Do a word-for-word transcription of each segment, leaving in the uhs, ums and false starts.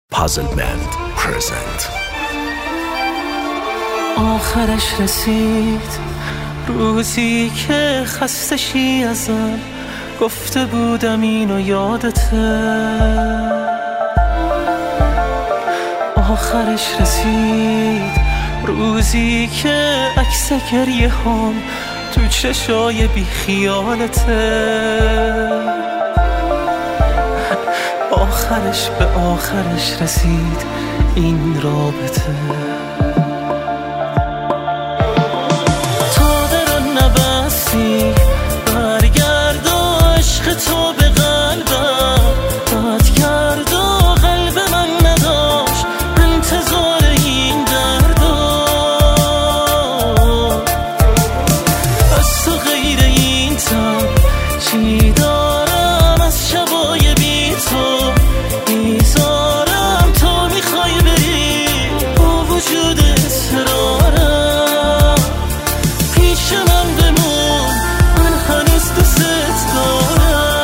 Puzzle Band present. آخرش رسید روزی که خستشی ازم گفته بودم اینو یادته. آخرش رسید روزی که عکس گریه هم تو چشای بی خیالته. آخرش به آخرش رسید این رابطه. تا درون نبستی برگرد و عشق تو به قلبم بد کرد و قلب من نداشت انتظار این دردا. از تو غیر این تن چی دارم از شبای بی تو میذارم تو میخوای بری با وجود اصرارم پیش من بمون من هنوز دوست دارم.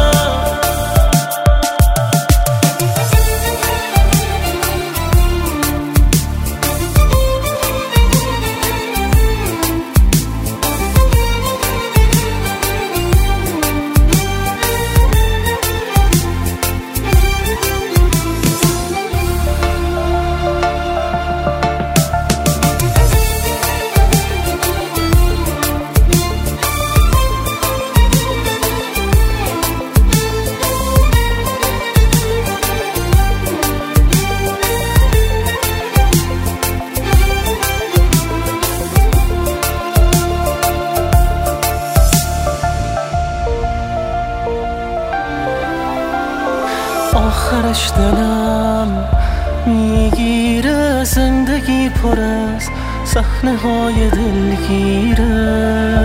آخرش دلم میگیره زندگی پر از صحنه های دلگیره.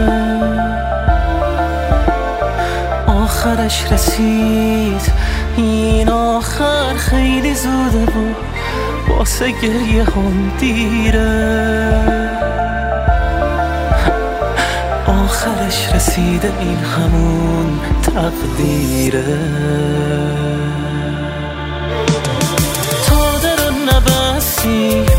آخرش رسید این آخر خیلی زوده و واسه گریه هم دیره. آخرش رسیده این همون تقدیره. تا درون نبستی